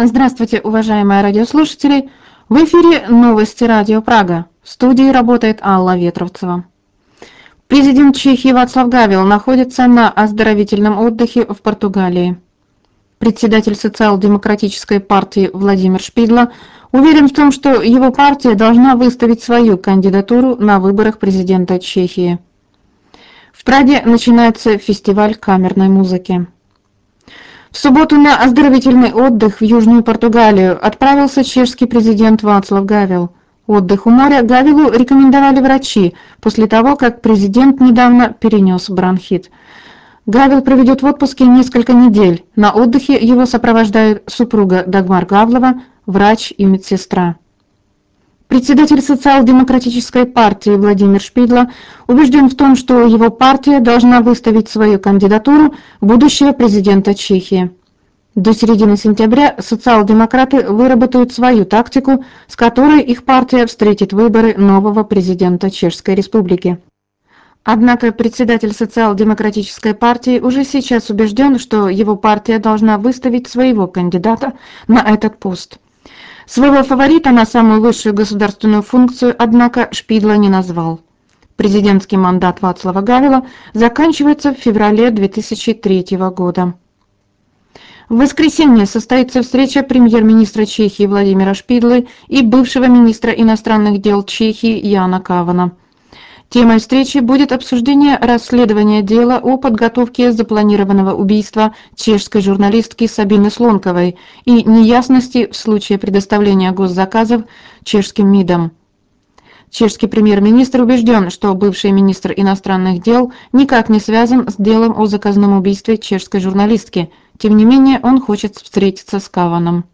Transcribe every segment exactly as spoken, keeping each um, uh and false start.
Здравствуйте, уважаемые радиослушатели! В эфире новости Радио Прага. В студии работает Алла Ветровцева. Президент Чехии Вацлав Гавел находится на оздоровительном отдыхе в Португалии. Председатель социал-демократической партии Владимир Шпидла уверен в том, что его партия должна выставить свою кандидатуру на выборах президента Чехии. В Праге начинается фестиваль камерной музыки. В субботу на оздоровительный отдых в Южную Португалию отправился чешский президент Вацлав Гавел. Отдых у моря Гавелу рекомендовали врачи после того, как президент недавно перенес бронхит. Гавел проведет в отпуске несколько недель. На отдыхе его сопровождают супруга Дагмар Гавлова, врач и медсестра. Председатель социал-демократической партии Владимир Шпидла убежден в том, что его партия должна выставить свою кандидатуру будущего президента Чехии. До середины сентября социал-демократы выработают свою тактику, с которой их партия встретит выборы нового президента Чешской Республики. Однако председатель социал-демократической партии уже сейчас убежден, что его партия должна выставить своего кандидата на этот пост. Своего фаворита на самую высшую государственную функцию, однако, Шпидла не назвал. Президентский мандат Вацлава Гавела заканчивается в феврале две тысячи третьего года. В воскресенье состоится встреча премьер-министра Чехии Владимира Шпидлы и бывшего министра иностранных дел Чехии Яна Кавана. Темой встречи будет обсуждение расследования дела о подготовке запланированного убийства чешской журналистки Сабины Слонковой и неясности в случае предоставления госзаказов чешским МИДам. Чешский премьер-министр убежден, что бывший министр иностранных дел никак не связан с делом о заказном убийстве чешской журналистки. Тем не менее, он хочет встретиться с Каваном.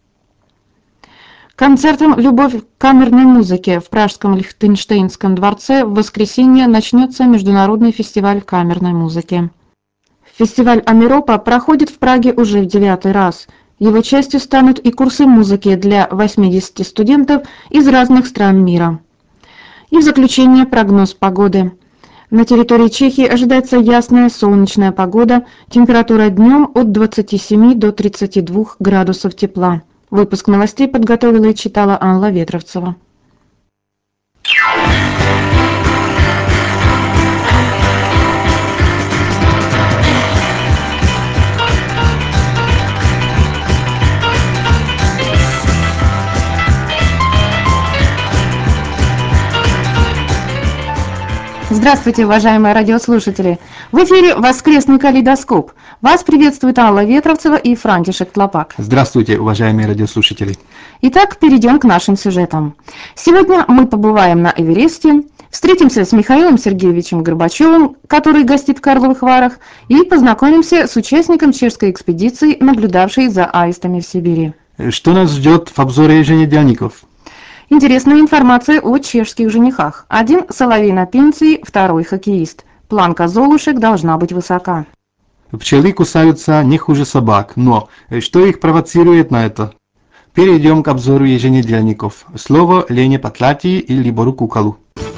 Концертом «Любовь к камерной музыке» в Пражском Лихтенштейнском дворце в воскресенье начнется международный фестиваль камерной музыки. Фестиваль Амеропа проходит в Праге уже в девятый раз. Его частью станут и курсы музыки для восьмидесяти студентов из разных стран мира. И в заключение прогноз погоды. На территории Чехии ожидается ясная солнечная погода, температура днем от двадцати семи до тридцати двух градусов тепла. Выпуск новостей подготовила и читала Алла Ветровцева. Здравствуйте, уважаемые радиослушатели! В эфире «Воскресный калейдоскоп». Вас приветствует Алла Ветровцева и Франтишек Тлапак. Здравствуйте, уважаемые радиослушатели! Итак, перейдем к нашим сюжетам. Сегодня мы побываем на Эвересте, встретимся с Михаилом Сергеевичем Горбачевым, который гостит в Карловых Варах, и познакомимся с участником чешской экспедиции, наблюдавшей за аистами в Сибири. Что нас ждет в обзоре еженедельников? Интересная информация о чешских женихах. Один соловей на пенсии, второй хоккеист. Планка золушек должна быть высока. Пчелы кусаются не хуже собак, но что их провоцирует на это? Перейдем к обзору еженедельников. Слово Лене Патлати и Либору Кукалу.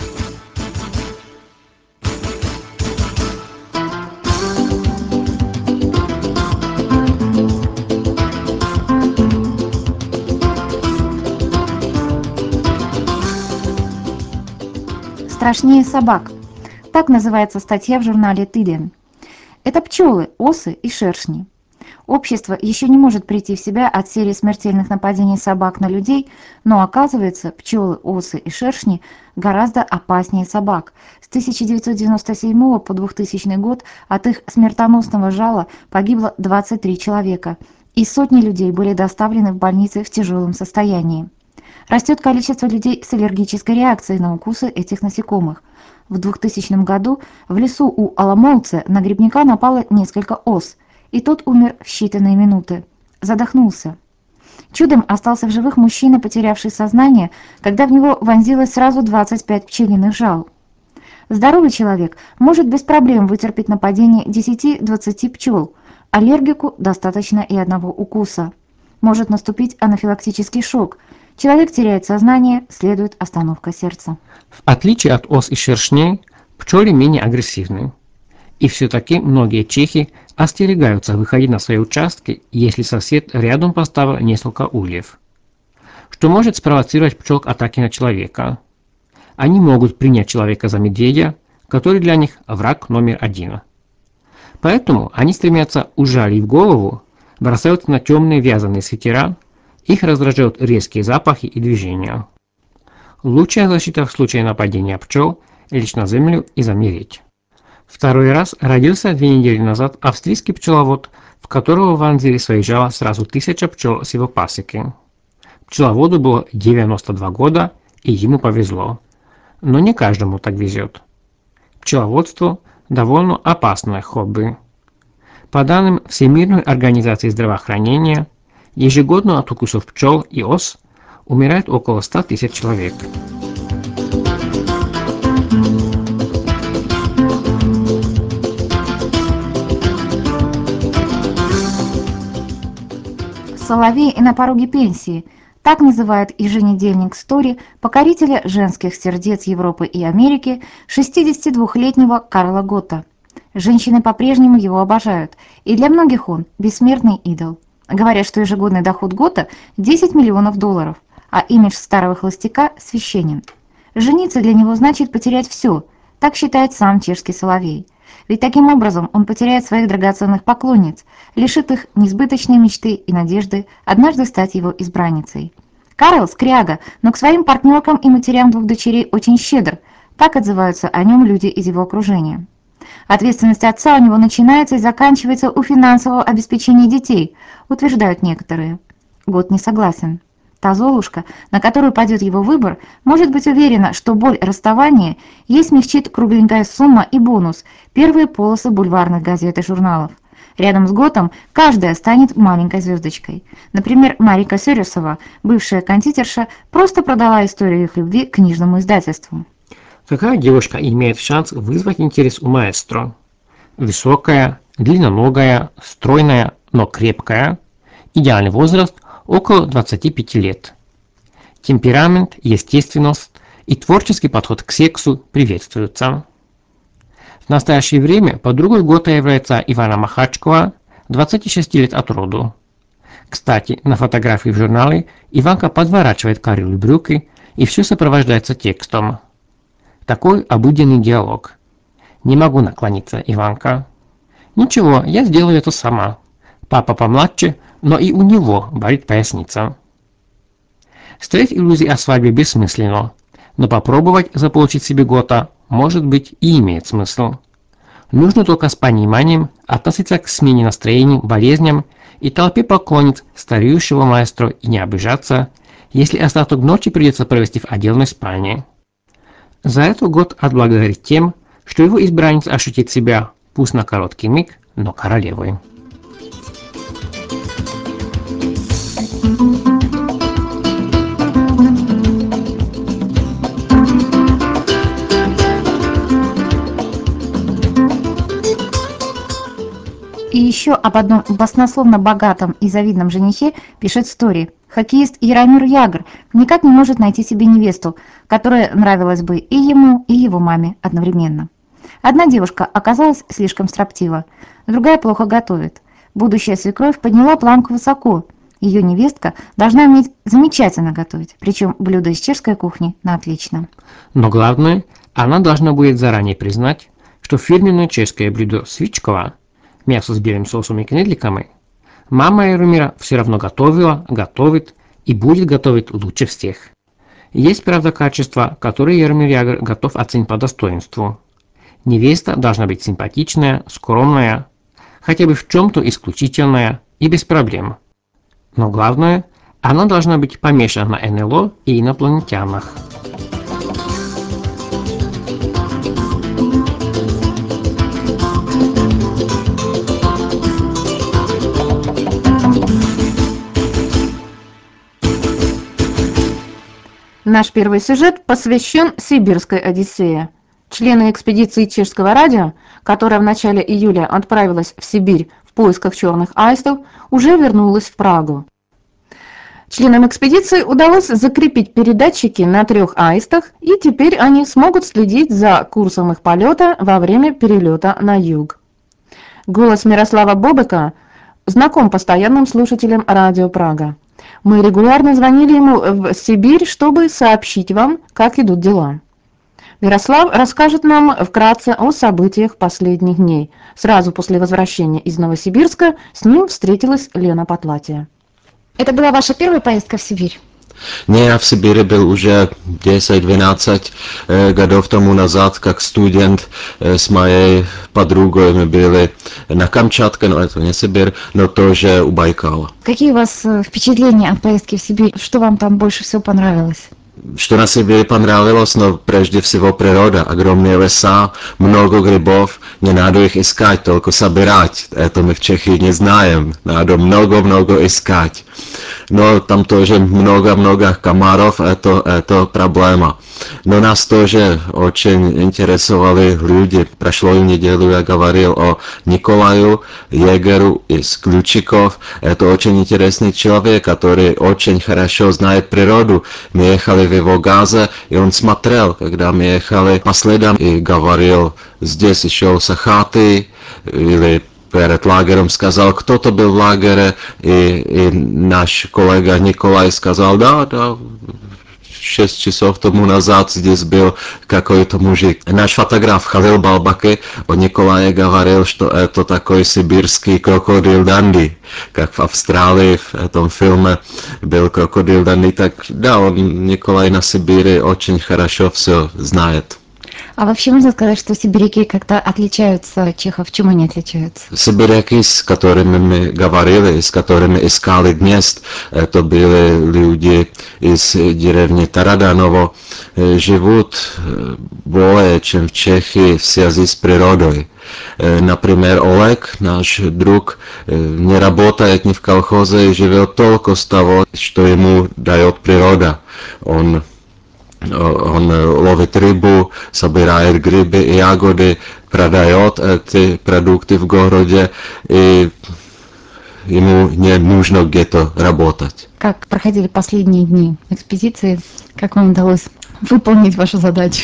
Страшнее собак. Так называется статья в журнале «Тиден». Это пчелы, осы и шершни. Общество еще не может прийти в себя от серии смертельных нападений собак на людей, но оказывается, пчелы, осы и шершни гораздо опаснее собак. С тысяча девятьсот девяносто седьмого по двухтысячный год от их смертоносного жала погибло двадцать три человека, и сотни людей были доставлены в больницы в тяжелом состоянии. Растет количество людей с аллергической реакцией на укусы этих насекомых. В двухтысячном году в лесу у Аламолце на грибника напало несколько ос, и тот умер в считанные минуты. Задохнулся. Чудом остался в живых мужчина, потерявший сознание, когда в него вонзилось сразу двадцать пять пчелиных жал. Здоровый человек может без проблем вытерпеть нападение десяти-двадцати пчел. Аллергику достаточно и одного укуса. Может наступить анафилактический шок. Человек теряет сознание, следует остановка сердца. В отличие от ос и шершней, пчелы менее агрессивны. И все-таки многие чехи остерегаются выходить на свои участки, если сосед рядом поставил несколько ульев, что может спровоцировать пчел к атаке на человека. Они могут принять человека за медведя, который для них враг номер один. Поэтому они стремятся ужалить в голову, бросаются на темные вязаные свитера, их раздражают резкие запахи и движения. Лучшая защита в случае нападения пчел – лечь на землю и замереть. Второй раз родился две недели назад австрийский пчеловод, в которого вонзили свои жало сразу тысяча пчел с его пасеки. Пчеловоду было девяносто два года, и ему повезло. Но не каждому так везет. Пчеловодство – довольно опасное хобби. По данным Всемирной организации здравоохранения, ежегодно от укусов пчел и ос умирает около ста тысяч человек. Соловей на пороге пенсии. Так называет еженедельник «Стори» покорителя женских сердец Европы и Америки шестидесятидвухлетнего Карла Готта. Женщины по-прежнему его обожают, и для многих он бессмертный идол. Говорят, что ежегодный доход Готта – десять миллионов долларов, а имидж старого холостяка священен. Жениться для него значит потерять все, так считает сам чешский Соловей. Ведь таким образом он потеряет своих драгоценных поклонниц, лишит их несбыточной мечты и надежды однажды стать его избранницей. Карл скряга, но к своим партнеркам и матерям двух дочерей очень щедр, так отзываются о нем люди из его окружения. Ответственность отца у него начинается и заканчивается у финансового обеспечения детей, утверждают некоторые. Гот не согласен. Та Золушка, на которую пойдет его выбор, может быть уверена, что боль расставания ей смягчит кругленькая сумма и бонус – первые полосы бульварных газет и журналов. Рядом с Готом каждая станет маленькой звездочкой. Например, Марика Сёресова, бывшая кондитерша, просто продала историю их любви книжному издательству. Какая девушка имеет шанс вызвать интерес у маэстро? Высокая, длинноногая, стройная, но крепкая. Идеальный возраст – около двадцати пяти лет. Темперамент, естественность и творческий подход к сексу приветствуются. В настоящее время подругой Гота является Ивана Махачкова, двадцати шести лет от роду. Кстати, на фотографии в журнале Иванка подворачивает Карлу брюки, и все сопровождается текстом. Такой обыденный диалог. «Не могу наклониться, Иванка». «Ничего, я сделаю это сама». Папа помладше, но и у него болит поясница. Строить иллюзии о свадьбе бессмысленно, но попробовать заполучить себе Гота, может быть, и имеет смысл. Нужно только с пониманием относиться к смене настроений, болезням и толпе поклонниц стареющего маэстро и не обижаться, если остаток ночи придется провести в отдельной спальне. За это Гот отблагодарит тем, что его избранница ощутит себя, пусть на короткий миг, но королевой. И еще об одном баснословно богатом и завидном женихе пишет Стори. Хоккеист Яромир Ягр никак не может найти себе невесту, которая нравилась бы и ему, и его маме одновременно. Одна девушка оказалась слишком строптива, другая плохо готовит. Будущая свекровь подняла планку высоко. Ее невестка должна уметь замечательно готовить, причем блюда из чешской кухни на отлично. Но главное, она должна будет заранее признать, что фирменное чешское блюдо свичкова, мясо с белым соусом и кнедликами, мама Яромира все равно готовила, готовит и будет готовить лучше всех. Есть, правда, качества, которые Яромир Ягр готов оценить по достоинству. Невеста должна быть симпатичная, скромная, хотя бы в чем-то исключительная и без проблем. Но главное, она должна быть помешана на эн эл о и инопланетянах. Наш первый сюжет посвящен Сибирской Одиссее. Члены экспедиции чешского радио, которая в начале июля отправилась в Сибирь в поисках черных аистов, уже вернулась в Прагу. Членам экспедиции удалось закрепить передатчики на трех аистах, и теперь они смогут следить за курсом их полета во время перелета на юг. Голос Мирослава Бобыка знаком постоянным слушателям Радио Прага. Мы регулярно звонили ему в Сибирь, чтобы сообщить вам, как идут дела. Мирослав расскажет нам вкратце о событиях последних дней. Сразу после возвращения из Новосибирска с ним встретилась Лена Потлатия. Это была ваша первая поездка в Сибирь? Не, я в Сибири был уже десять-двенадцать э, годов тому назад, как студент э, с моей подругой. Мы были на Камчатке, но это не Сибирь, но тоже у Байкала. Какие у вас э, впечатления от поездки в Сибирь? Что вам там больше всего понравилось? Что на Сибири понравилось, но прежде всего природа, огромные леса, много грибов, не надо их искать, только собирать. Это мы в Чехии не знаем, надо много-много искать. Но там тоже много-много комаров, это, это проблема. Но нас тоже очень интересовали люди. Прошлую неделю я говорил о Николаю Егеру из Ключиков. Это очень интересный человек, который очень хорошо знает природу. Мы ехали в его газе, и он смотрел, когда мы ехали по следам, и говорил, здесь еще сахаты, или перед лагерем сказал, кто-то был в лагере, и, и наш коллега Николай сказал, да, да, шесть часов тому назад здесь был какой-то мужик. Наш фотограф Халил Балбаки о Николае говорил, что это такой сибирский крокодил Данди, как в Австралии в этом фильме был крокодил Данди. Так да, он, Николай на Сибири очень хорошо все знает. А вообще можно сказать, что сибиряки как-то отличаются от чехов? Чем они отличаются? Сибиряки, с которыми мы говорили, с которыми искали гнезд, это были люди из деревни Тараданово, живут более, чем в Чехии, в связи с природой. Например, Олег, наш друг, не работает ни в колхозе и живет только с того, что ему дает природа. Он Он ловит рыбу, собирает грибы и ягоды, продает эти продукты в городе, и ему не нужно где-то работать. Как проходили последние дни экспедиции? Как вам удалось выполнить вашу задачу?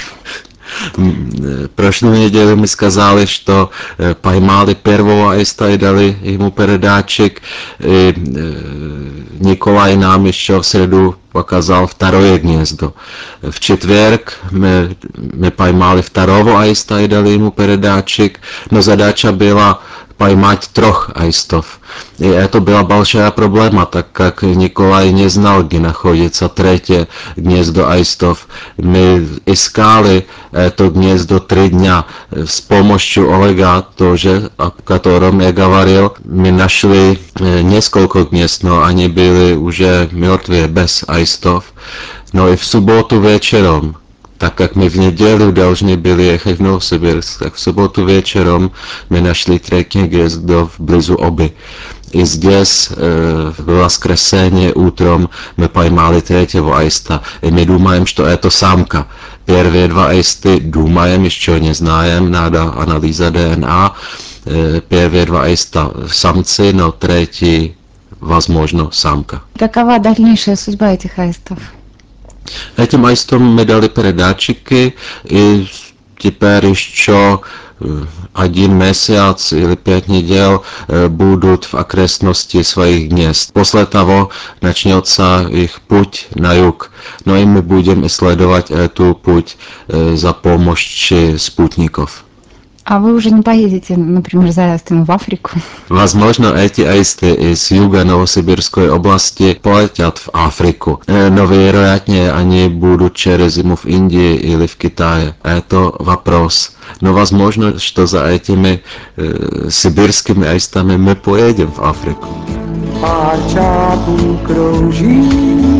Прошлую неделю мы сказали, что э, поймали первого аиста и дали ему передатчик. И, э, Николай нам еще в среду показал второе гнездо. В четверг мы, мы поймали второго аиста и дали ему передатчик, но задача была поймать трех аистов. И это была большая проблема, так как Николай не знал, где находится третье гнездо аистов. Мы искали это гнездо три дня. С помощью Олега тоже, о котором я говорил, мы нашли несколько гнезд, но они были уже мертвые, без аистов. Но и в субботу вечером, так как мы в неделю должны были ехать в Новосибирск, так в субботу вечером мы нашли третье гнездо вблизу Oby. И здесь э, в воскресенье утром мы поймали третьего аиста. И мы думаем, что это самка. Первые два аисты думаем, еще не знаем, надо анализа ди эн а. Э, первые два аиста самцы, но третий, возможно, самка. Какова дальнейшая судьба этих аистов? Этим аистам мы дали передатчики, и теперь еще один месяц или пять недель будут в окрестности своих гнезд. После того начнется их путь на юг, но и мы будем исследовать эту путь за помощью спутников. А вы уже не поедете, например, за аистами в Африку? Возможно, эти аисты из юга Новосибирской области полетят в Африку, но вероятнее они будут через зиму в Индии или в Китае. Это вопрос. Но возможно, что за этими э, сибирскими аистами мы поедем в Африку. Pár čápů krouží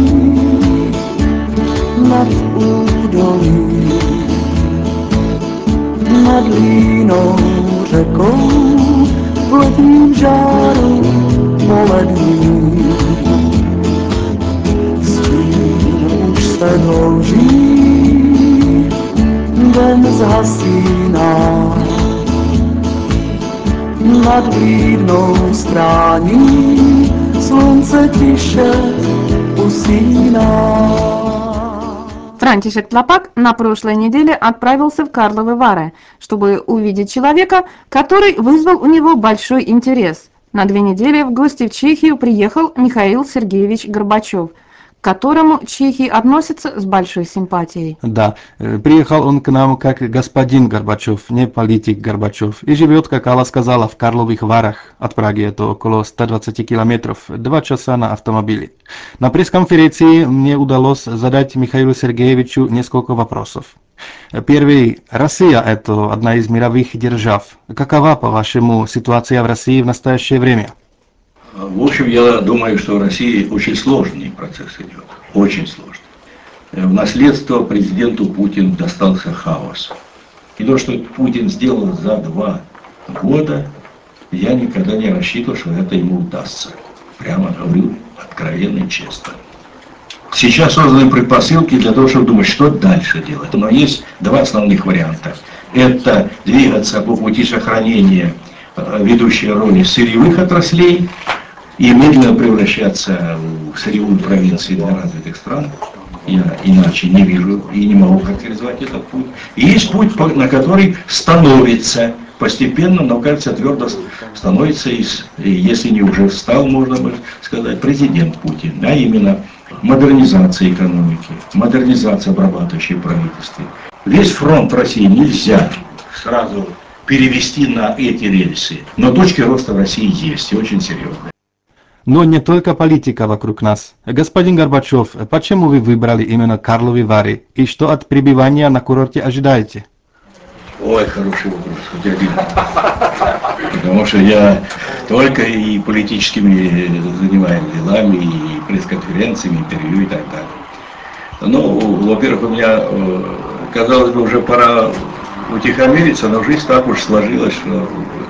nad údolí, nad línou řekou, v letním žáru polední. Stín už se dlouží, den zhasíná. Nad blídnou strání slunce tiše usíná. Франтишек Тлапак на прошлой неделе отправился в Карловы Вары, чтобы увидеть человека, который вызвал у него большой интерес. На две недели в гости в Чехию приехал Михаил Сергеевич Горбачев, к которому чехи относятся с большой симпатией. Да, э, приехал он к нам как господин Горбачев, не политик Горбачев, и живет, как Алла сказала, в Карловых Варах. От Праги это около ста двадцати километров, два часа на автомобиле. На пресс-конференции мне удалось задать Михаилу Сергеевичу несколько вопросов. Первый. Россия – это одна из мировых держав. Какова, по-вашему, ситуация в России в настоящее время? В общем, я думаю, что в России очень сложный процесс идет. Очень сложный. В наследство президенту Путину достался хаос. И то, что Путин сделал за два года, я никогда не рассчитывал, что это ему удастся. Прямо говорю, откровенно и честно. Сейчас созданы предпосылки для того, чтобы думать, что дальше делать. Но есть два основных варианта. Это двигаться по пути сохранения ведущей роли сырьевых отраслей и медленно превращаться в сырьевую провинцию для развитых стран. Я иначе не вижу и не могу характеризовать этот путь. И есть путь, на который становится постепенно, но, кажется, твердо становится, если не уже встал, можно бы сказать, президент Путин. А именно модернизация экономики, модернизация обрабатывающей правительства. Весь фронт России нельзя сразу перевести на эти рельсы, но точки роста в России есть, и очень серьезные. Но не только политика вокруг нас. Господин Горбачев, почему вы выбрали именно Карловы Вары и что от пребывания на курорте ожидаете? Ой, хороший вопрос, хоть один. Потому что я только и политическими занимаюсь делами, и пресс-конференциями, интервью и так далее. Ну, во-первых, у меня, казалось бы, уже пора утихомириться, но жизнь так уж сложилась, что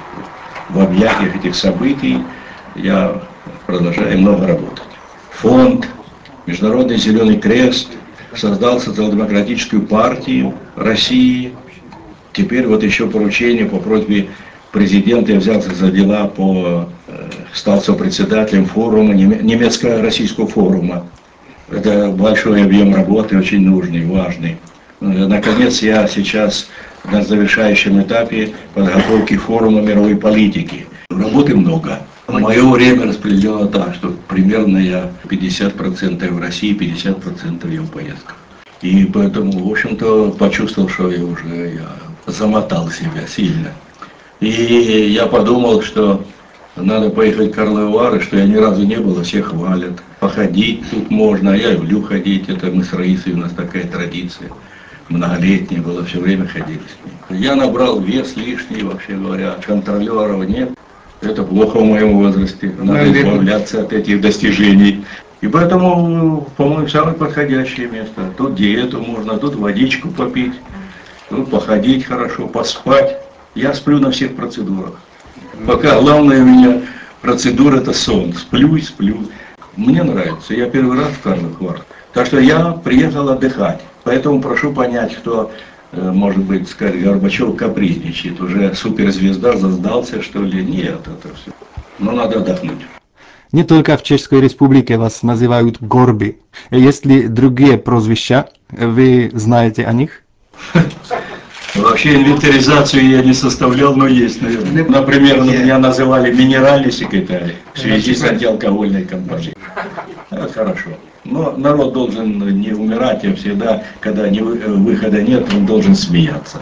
в объятиях этих событий я продолжаю много работать. Фонд, Международный Зеленый Крест создал социал-демократическую партию России. Теперь вот еще поручение по просьбе президента я взялся за дела по, стал сопредседателем форума, немецко-российского форума. Это большой объем работы, очень нужный, важный. Наконец, я сейчас на завершающем этапе подготовки форума мировой политики. Работы много. Мое время распределено так, что примерно я пятьдесят процентов в России, пятьдесят процентов я в поездках. И поэтому, в общем-то, почувствовал, что я уже я замотал себя сильно. И я подумал, что надо поехать в Карловы Вары, что я ни разу не был, а все хвалят. Походить тут можно, я люблю ходить, это мы с Раисой, у нас такая традиция. Многолетняя была, все время ходили с ней. Я набрал вес лишний, вообще говоря, контролеров нет. Это плохо в моем возрасте, надо избавляться от этих достижений. И поэтому, по-моему, самое подходящее место. Тут диету можно, тут водичку попить, тут походить хорошо, поспать. Я сплю на всех процедурах. Пока главное у меня процедура это сон. Сплю и сплю. Мне нравится. Я первый раз в Карловых Варах. Так что я приехал отдыхать. Поэтому прошу понять, кто, может быть, сказать, Горбачев капризничает. Уже суперзвезда, заздался, что ли? Нет, это все. Но надо отдохнуть. Не только в Чешской Республике вас называют Горби. Есть ли другие прозвища? Вы знаете о них? Вообще инвентаризацию я не составлял, но есть, наверное. Например, меня называли минеральный секретарь в связи с антиалкогольной кампанией. Это хорошо. Но народ должен не умирать, а всегда, когда выхода нет, он должен смеяться.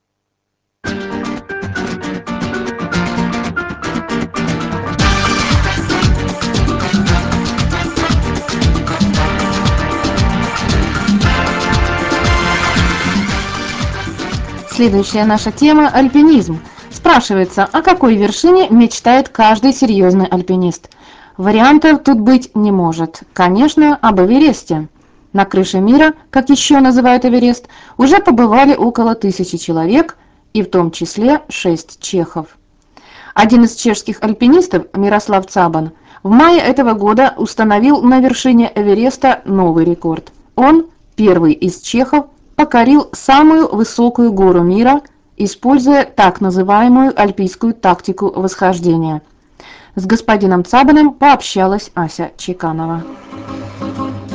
Следующая наша тема – альпинизм. Спрашивается, о какой вершине мечтает каждый серьезный альпинист? Вариантов тут быть не может. Конечно, об Эвересте. На крыше мира, как еще называют Эверест, уже побывали около тысячи человек, и в том числе шесть чехов. Один из чешских альпинистов, Мирослав Цабан, в мае этого года установил на вершине Эвереста новый рекорд. Он, первый из чехов, покорил самую высокую гору мира, используя так называемую альпийскую тактику восхождения. С господином Цабаном пообщалась Ася Чеканова.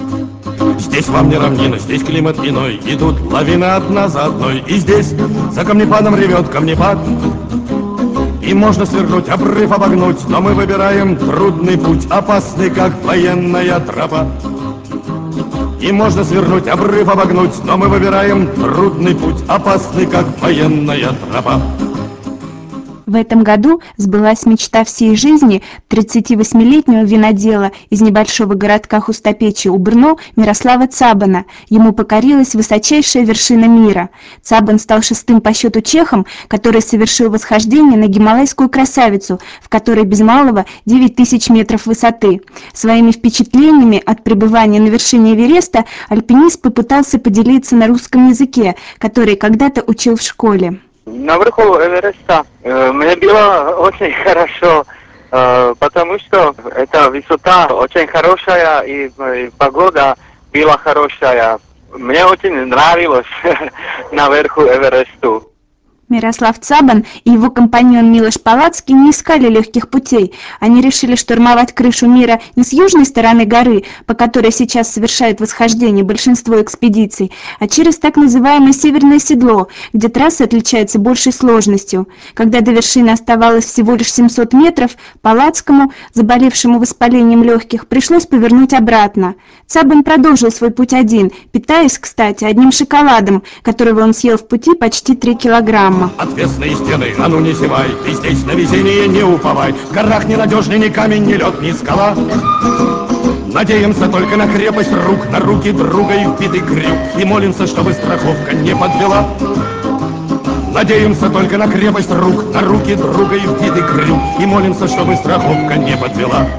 Здесь вам не равнина, здесь климат иной, и тут лавина одна за одной. И здесь за камнепадом ревет камнепад, и можно свернуть, обрыв обогнуть, но мы выбираем трудный путь, опасный, как военная тропа. И можно свернуть, обрыв обогнуть, но мы выбираем трудный путь, опасный, как военная тропа. В этом году сбылась мечта всей жизни тридцативосьмилетнего винодела из небольшого городка Хустопечи у Брно Мирослава Цабана. Ему покорилась высочайшая вершина мира. Цабан стал шестым по счету чехом, который совершил восхождение на гималайскую красавицу, в которой без малого девять тысяч метров высоты. Своими впечатлениями от пребывания на вершине Эвереста альпинист попытался поделиться на русском языке, который когда-то учил в школе. Наверху Эвереста э, мне было очень хорошо, э, потому что эта высота очень хорошая и, и погода была хорошая. Мне очень нравилось наверху Эвересту. Мирослав Цабан и его компаньон Милош Палацкий не искали легких путей. Они решили штурмовать крышу мира не с южной стороны горы, по которой сейчас совершает восхождение большинство экспедиций, а через так называемое северное седло, где трасса отличается большей сложностью. Когда до вершины оставалось всего лишь семьсот метров, Палацкому, заболевшему воспалением легких, пришлось повернуть обратно. Цабан продолжил свой путь один, питаясь, кстати, одним шоколадом, которого он съел в пути почти три килограмма. Отвесные стены, а ну не зевай, ты здесь на везение не уповай. В горах ненадежный ни камень, ни лед, ни скала. Надеемся только на крепость рук, на руки друга и вбитый крюк, и молимся, чтобы страховка не подвела. Надеемся только на крепость рук, на руки друга и вбитый крюк, и молимся, чтобы страховка не подвела.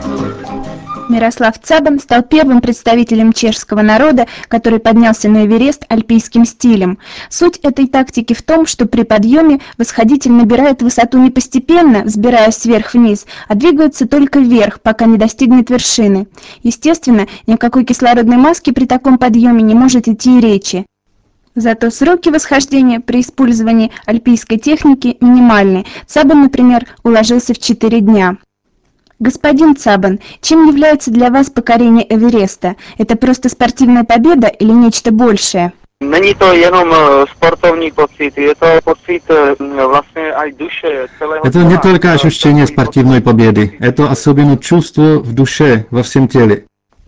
Мирослав Цабан стал первым представителем чешского народа, который поднялся на Эверест альпийским стилем. Суть этой тактики в том, что при подъеме восходитель набирает высоту не постепенно, взбираясь вверх-вниз, а двигается только вверх, пока не достигнет вершины. Естественно, никакой кислородной маски при таком подъеме не может идти и речи. Зато сроки восхождения при использовании альпийской техники минимальны. Цабан, например, уложился в четыре дня. Господин Цабан, чем является для вас покорение Эвереста? Это просто спортивная победа или нечто большее? Není to jenom sportovní pocit, je to pocit vlastně aj duše celého. Это не только ощущение спортивной победы, это особенно чувство в душе, во всем теле.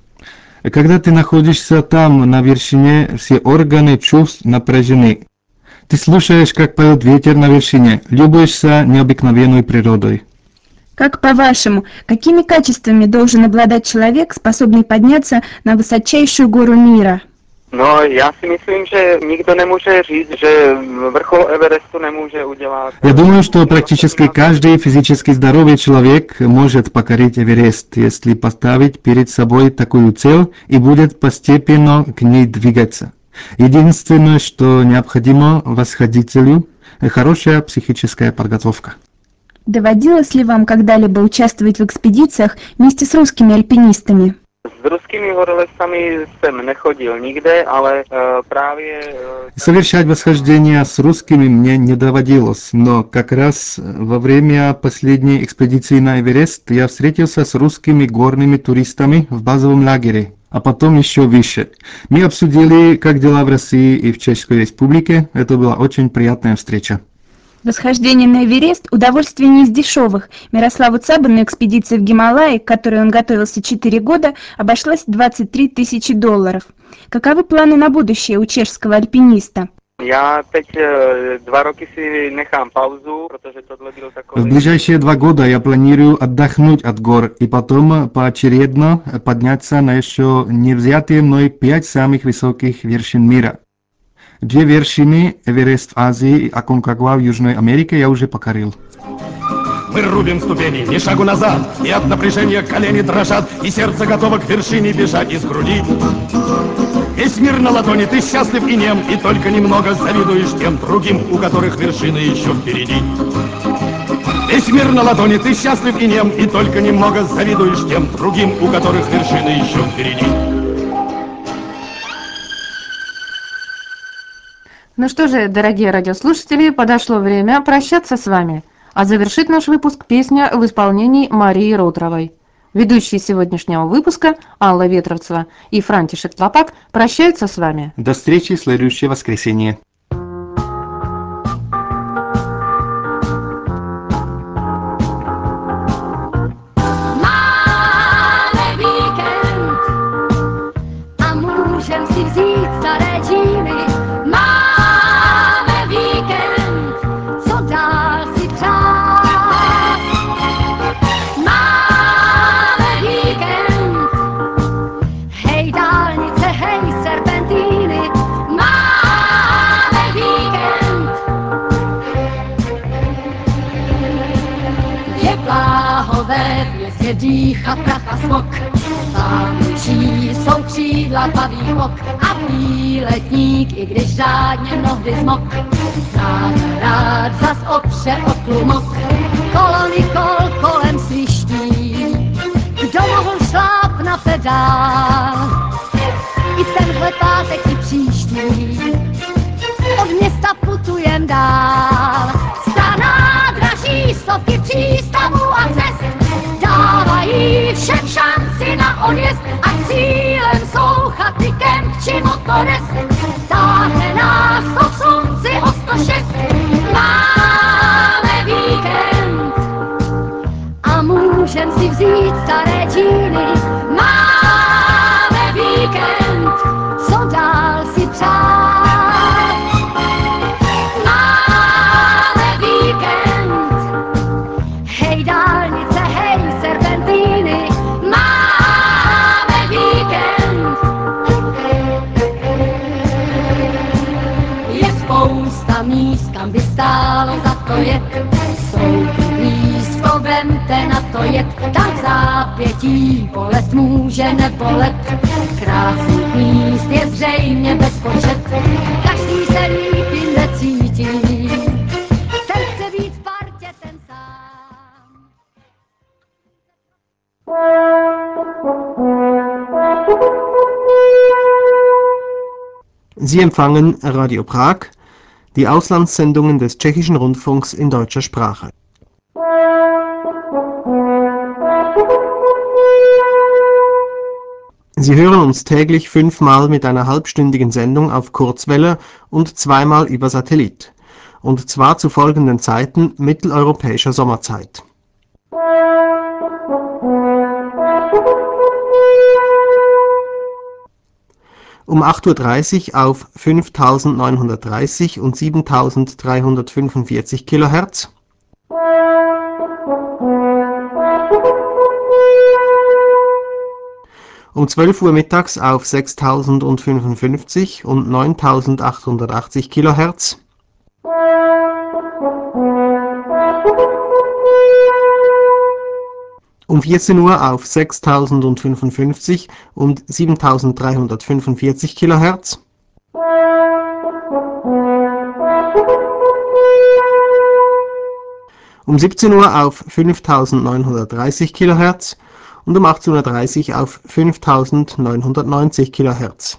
Когда ты находишься там, на вершине, все органы чувств напряжены. Ты слушаешь, как поет ветер на вершине, любуешься необыкновенной природой. Как по-вашему, какими качествами должен обладать человек, способный подняться на высочайшую гору мира? No, já si myslím, že nikdo nemůže říct, že vrchol Everestu nemůže udělat. Я думаю, что практически каждый физически здоровый человек может покорить Эверест, если поставить перед собой такую цель и будет постепенно к ней двигаться. Единственное, что необходимо восходителю, хорошая психическая подготовка. Доводилось ли вам когда-либо участвовать в экспедициях вместе с русскими альпинистами? S ruskými horolezcami jsem nechodil nikde, ale uh, právě... Uh, Совершать восхождение с русскими мне не доводилось, но как раз во время последней экспедиции на Эверест я встретился с русскими горными туристами в базовом лагере, а потом еще выше. Мы обсудили, как дела в России и в Чешской Республике. Это была очень приятная встреча. Восхождение на Эверест – удовольствие не из дешевых. Мирославу Цабану экспедиция в Гималаи, к которой он готовился четыре года, обошлась двадцать три тысячи долларов. Каковы планы на будущее у чешского альпиниста? Já teď dva roky si nechám pauzu, protože tohle byl takový... В ближайшие два года я планирую отдохнуть от гор и потом поочередно подняться на еще не взятые мной пять самых высоких вершин мира. Две вершины, Эверест в Азии и Аконкагуа в Южной Америке, я уже покорил. Мы рубим ступени, ни шагу назад, и от напряжения колени дрожат, и сердце готово к вершине бежать из груди. Весь мир на ладони, ты счастлив и нем, и только немного завидуешь тем другим, у которых вершины еще впереди. Весь мир на ладони, ты счастлив и нем, и только немного завидуешь тем другим, у которых вершины еще впереди. Ну что же, дорогие радиослушатели, подошло время прощаться с вами. А завершит наш выпуск песня в исполнении Марии Ротровой. Ведущие сегодняшнего выпуска Алла Ветровцева и Франтишек Тлапак прощаются с вами. До встречи в следующее воскресенье. Můžem si vzít staré džíny, máme víkend, co dál si přát. Máme víkend, hej dálnice, hej serpentíny, máme víkend. Je bláhové v městě dýchat prach a smog, Vánoční jsou křídla tmavých ok a výletník, i když řádně mnohdy zmok, rád, rád zas opře o tlumok. Kolony kol kolem sviští, kdo mohl šláp na pedál, i tenhle pátek i příští, od města putujem dál. Staná draží stovky přístavů a cest, dávají všem šanci na odjezd a cílem jsou chaty, kemp či motorest. Táhne nás to v slunci o sto šest. Máme víkend a můžem si vzít staré džíny. Máme víkend, co dál si přát. Máme víkend, hej dálnice, hej serpentíny, máme víkend. Je spousta míst, kam by stálo za to jet, jsou tu blízko, vemte na to jet, tam v zápětí bolest může nebolet. Krásných míst je zřejmě bezpočet, každý se líp jinde cítí, ten chce být v partě ten sám. Sie empfangen Radio Prag, die Auslandssendungen des Tschechischen Rundfunks in deutscher Sprache. Sie hören uns täglich fünfmal mit einer halbstündigen Sendung auf Kurzwelle und zweimal über Satellit, und zwar zu folgenden Zeiten mitteleuropäischer Sommerzeit. Um acht Uhr dreißig auf fünftausendneunhundertdreißig und siebentausenddreihundertfünfundvierzig Kilohertz. Um zwölf Uhr mittags auf sechstausendfünfundfünfzig und neuntausendachthundertachtzig Kilohertz. Um vierzehn Uhr auf sechstausendfünfundfünfzig und siebentausenddreihundertfünfundvierzig Kilohertz. Um siebzehn Uhr auf fünftausendneunhundertdreißig Kilohertz und um achtzehn Uhr dreißig auf fünftausendneunhundertneunzig Kilohertz.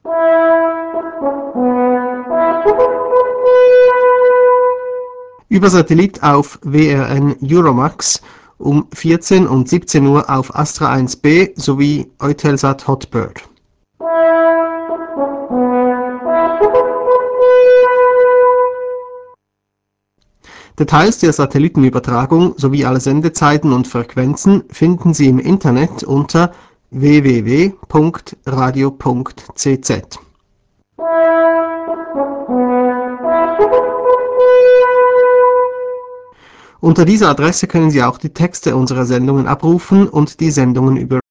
Über Satellit auf W R N Euromax um vierzehn und siebzehn Uhr auf Astra eins B sowie Eutelsat Hotbird. Details der Satellitenübertragung sowie alle Sendezeiten und Frequenzen finden Sie im Internet unter w w w punkt radio punkt c z. Unter dieser Adresse können Sie auch die Texte unserer Sendungen abrufen und die Sendungen über